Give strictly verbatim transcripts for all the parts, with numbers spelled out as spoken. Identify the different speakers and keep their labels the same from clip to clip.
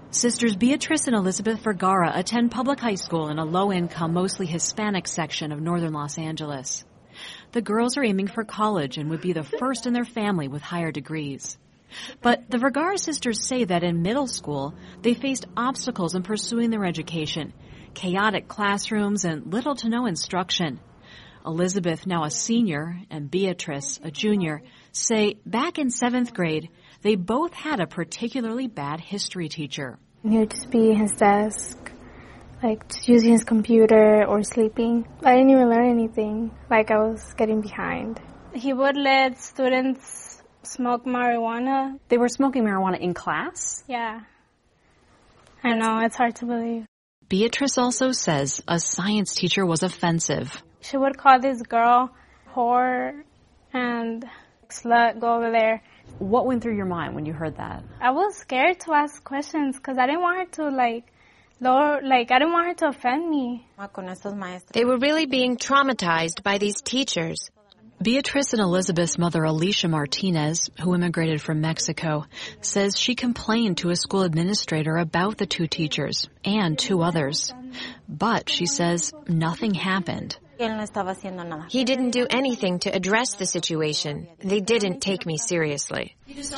Speaker 1: Sisters Beatrice and Elizabeth Vergara attend public high school in a low-income, mostly Hispanic section of northern Los Angeles. The girls are aiming for college and would be the first in their family with higher degrees. But the Vergara sisters say that in middle school, they faced obstacles in pursuing their education, chaotic classrooms and little to no instruction. Elizabeth, now a senior, and Beatrice, a junior, say back in seventh grade, they both had a particularly bad history teacher.
Speaker 2: He would just be at his desk, like just using his computer or sleeping. I didn't even learn anything, like I was getting behind. He would let students smoke marijuana.
Speaker 3: They were smoking marijuana in class?
Speaker 2: Yeah. I know, it's hard to believe.
Speaker 1: Beatrice also says a science teacher was offensive.
Speaker 2: She would call this girl whore and slut, go over there.
Speaker 3: What went through your mind when you heard that?
Speaker 2: I was scared to ask questions because I didn't want her to, like, lower, like, I didn't want her to offend me.
Speaker 4: They were really being traumatized by these teachers.
Speaker 1: Beatrice and Elizabeth's mother, Alicia Martinez, who immigrated from Mexico, says she complained to a school administrator about the two teachers and two others. But, she says, nothing happened.
Speaker 4: He didn't do anything to address the situation. They didn't take me seriously.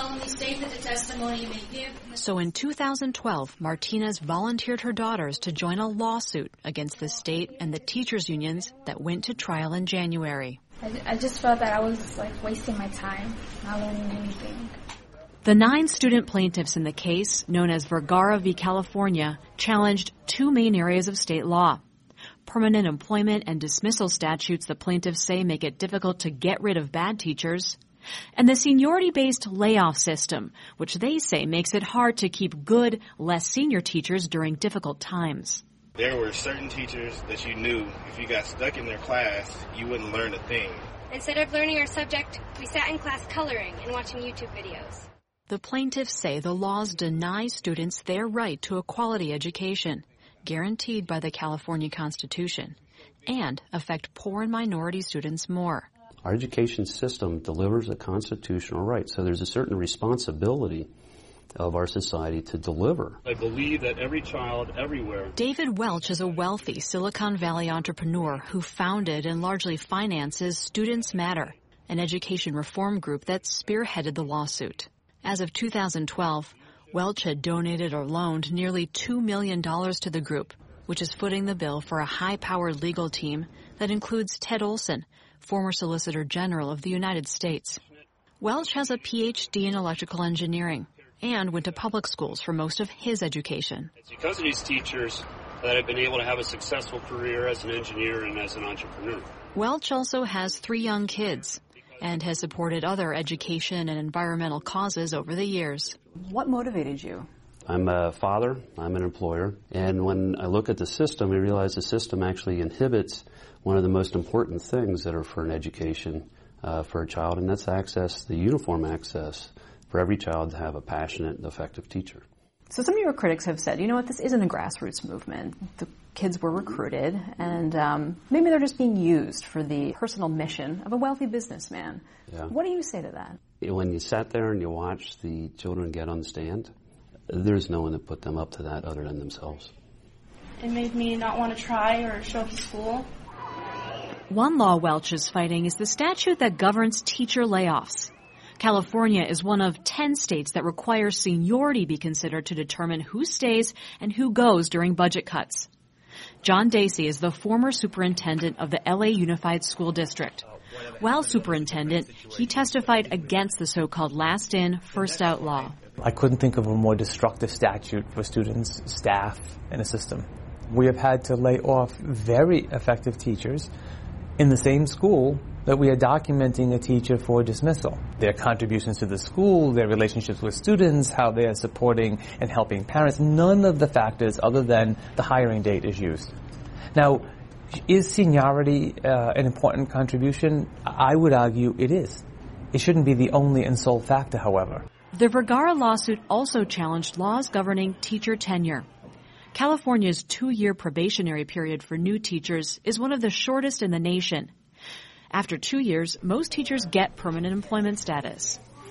Speaker 1: So in two thousand twelve, Martinez volunteered her daughters to join a lawsuit against the state and the teachers' unions that went to trial in January.
Speaker 2: I just felt that I was, like, wasting my time, not learning anything.
Speaker 1: The nine student plaintiffs in the case, known as Vergara v. California, challenged two main areas of state law. Permanent employment and dismissal statutes the plaintiffs say make it difficult to get rid of bad teachers, and the seniority-based layoff system, which they say makes it hard to keep good, less senior teachers during difficult times.
Speaker 5: There were certain teachers that you knew if you got stuck in their class, you wouldn't learn a thing.
Speaker 6: Instead of learning our subject, we sat in class coloring and watching YouTube videos.
Speaker 1: The plaintiffs say the laws deny students their right to a quality education, guaranteed by the California Constitution, and affect poor and minority students more.
Speaker 7: Our education system delivers a constitutional right, so there's a certain responsibility of our society to deliver.
Speaker 8: I believe that every child everywhere.
Speaker 1: David Welch is a wealthy Silicon Valley entrepreneur who founded and largely finances Students Matter, an education reform group that spearheaded the lawsuit. As of two thousand twelve, Welch had donated or loaned nearly two million dollars to the group, which is footing the bill for a high-powered legal team that includes Ted Olson, former Solicitor General of the United States. Welch has a P H D in electrical engineering and went to public schools for most of his education.
Speaker 8: It's because of these teachers that I've been able to have a successful career as an engineer and as an entrepreneur.
Speaker 1: Welch also has three young kids and has supported other education and environmental causes over the years.
Speaker 3: What motivated you?
Speaker 7: I'm a father, I'm an employer, and when I look at the system, I realize the system actually inhibits one of the most important things that are for an education uh, for a child, and that's access, the uniform access for every child to have a passionate and effective teacher.
Speaker 3: So some of your critics have said, you know what, this isn't a grassroots movement. The kids were recruited, and um, maybe they're just being used for the personal mission of a wealthy businessman.
Speaker 7: Yeah.
Speaker 3: What do you say to that?
Speaker 7: When you sat there and you watched the children get on the stand, there's no one that put them up to that other than themselves.
Speaker 2: It made me not want to try or show up to school.
Speaker 1: One law Welch is fighting is the statute that governs teacher layoffs. California is one of ten states that requires seniority be considered to determine who stays and who goes during budget cuts. John Dacey is the former superintendent of the L A Unified School District. While superintendent, he testified against the so-called last-in, first-out law.
Speaker 9: I couldn't think of a more destructive statute for students, staff, and a system. We have had to lay off very effective teachers in the same school that we are documenting a teacher for dismissal. Their contributions to the school, their relationships with students, how they are supporting and helping parents, none of the factors other than the hiring date is used. Now, is seniority uh, an important contribution? I would argue it is. It shouldn't be the only and sole factor, however.
Speaker 1: The Vergara lawsuit also challenged laws governing teacher tenure. California's two-year probationary period for new teachers is one of the shortest in the nation. After two years, most teachers get permanent employment status.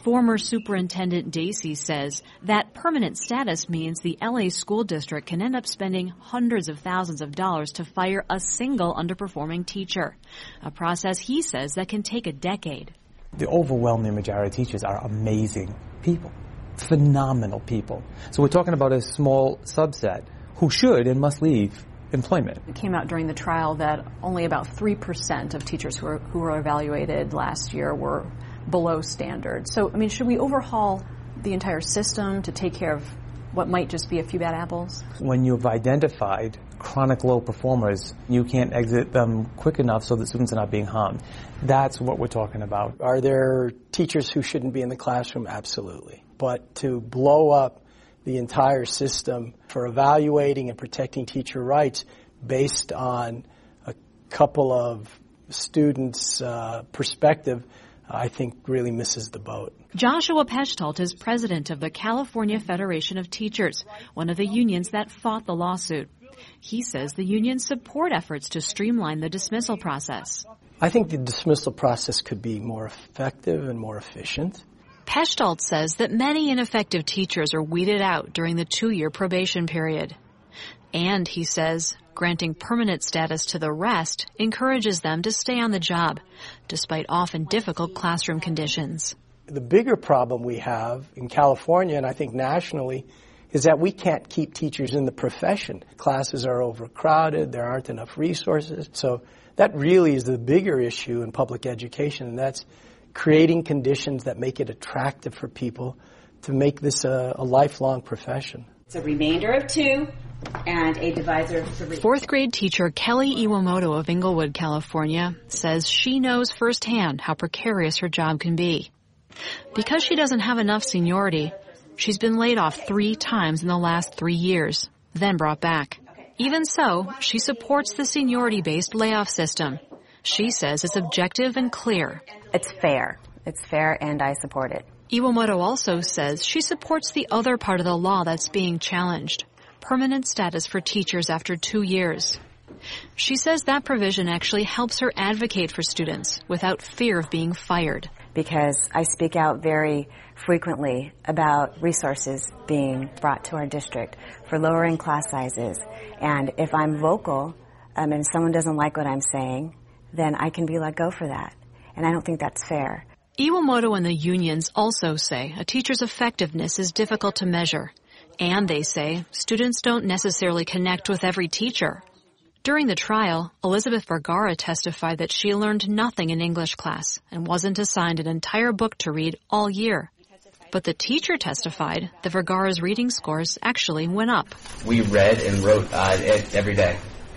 Speaker 1: Former Superintendent Dacey says that permanent status means the L A school district can end up spending hundreds of thousands of dollars to fire a single underperforming teacher, a process he says that can take a decade.
Speaker 9: The overwhelming majority of teachers are amazing people, phenomenal people. So we're talking about a small subset who should and must leave employment.
Speaker 3: It came out during the trial that only about three percent of teachers who were, who were evaluated last year were below standard. So, I mean, should we overhaul the entire system to take care of what might just be a few bad apples?
Speaker 9: When you've identified chronic low performers, you can't exit them quick enough so that students are not being harmed. That's what we're talking about.
Speaker 10: Are there teachers who shouldn't be in the classroom? Absolutely. But to blow up the entire system for evaluating and protecting teacher rights based on a couple of students' uh, perspective, I think really misses the boat.
Speaker 1: Joshua Peshtalt is president of the California Federation of Teachers, one of the unions that fought the lawsuit. He says the unions support efforts to streamline the dismissal process.
Speaker 10: I think the dismissal process could be more effective and more efficient.
Speaker 1: Peshtalt says that many ineffective teachers are weeded out during the two-year probation period. And, he says, granting permanent status to the rest encourages them to stay on the job, despite often difficult classroom conditions.
Speaker 10: The bigger problem we have in California, and I think nationally, is that we can't keep teachers in the profession. Classes are overcrowded, there aren't enough resources. So that really is the bigger issue in public education, and that's creating conditions that make it attractive for people to make this a, a lifelong profession.
Speaker 11: It's a remainder of two and a divisor of three.
Speaker 1: Fourth grade teacher Kelly Iwamoto of Inglewood, California, says she knows firsthand how precarious her job can be. Because she doesn't have enough seniority, she's been laid off three times in the last three years, then brought back. Even so, she supports the seniority-based layoff system. She says it's objective and clear.
Speaker 12: It's fair. It's fair, and I support it.
Speaker 1: Iwamoto also says she supports the other part of the law that's being challenged, permanent status for teachers after two years. She says that provision actually helps her advocate for students without fear of being fired.
Speaker 12: Because I speak out very frequently about resources being brought to our district for lowering class sizes. And if I'm vocal um, and someone doesn't like what I'm saying, then I can be let go for that. And I don't think that's fair.
Speaker 1: Iwamoto and the unions also say a teacher's effectiveness is difficult to measure. And they say students don't necessarily connect with every teacher. During the trial, Elizabeth Vergara testified that she learned nothing in English class and wasn't assigned an entire book to read all year. But the teacher testified that Vergara's reading scores actually went up.
Speaker 13: We read and wrote uh, every day.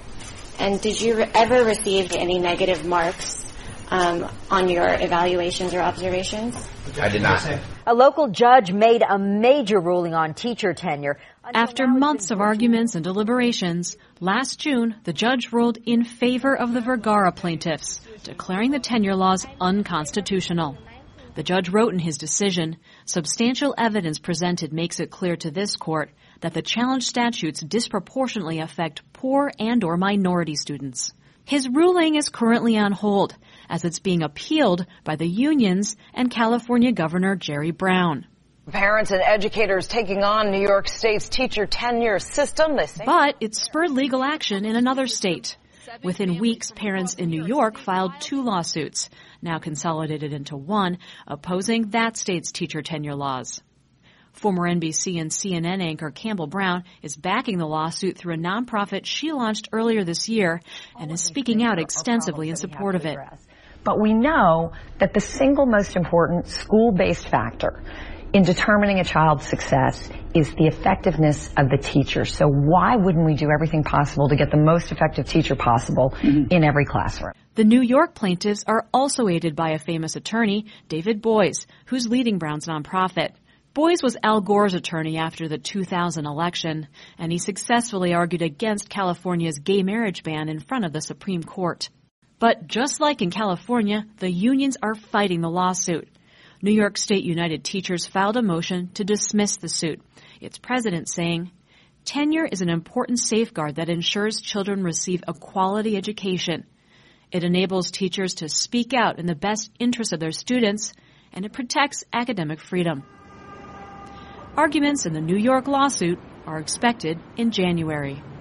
Speaker 14: And did you ever receive any negative marks um, on your evaluations or observations?
Speaker 13: I did not.
Speaker 15: A local judge made a major ruling on teacher tenure.
Speaker 1: After months of arguments and deliberations, last June, the judge ruled in favor of the Vergara plaintiffs, declaring the tenure laws unconstitutional. The judge wrote in his decision, substantial evidence presented makes it clear to this court that the challenged statutes disproportionately affect poor and or minority students. His ruling is currently on hold, as it's being appealed by the unions and California Governor Jerry Brown.
Speaker 16: Parents and educators taking on New York State's teacher tenure system. They say
Speaker 1: but it spurred legal action in another state. Within weeks, parents in New York filed two lawsuits, now consolidated into one, opposing that state's teacher tenure laws. Former N B C and C N N anchor Campbell Brown is backing the lawsuit through a nonprofit she launched earlier this year and is speaking out extensively in support of it.
Speaker 17: But we know that the single most important school-based factor in determining a child's success is the effectiveness of the teacher. So why wouldn't we do everything possible to get the most effective teacher possible mm-hmm. in every classroom?
Speaker 1: The New York plaintiffs are also aided by a famous attorney, David Boies, who's leading Brown's nonprofit. Boies was Al Gore's attorney after the two thousand election, and he successfully argued against California's gay marriage ban in front of the Supreme Court. But just like in California, the unions are fighting the lawsuit. New York State United Teachers filed a motion to dismiss the suit, its president saying, tenure is an important safeguard that ensures children receive a quality education. It enables teachers to speak out in the best interest of their students and it protects academic freedom. Arguments in the New York lawsuit are expected in January.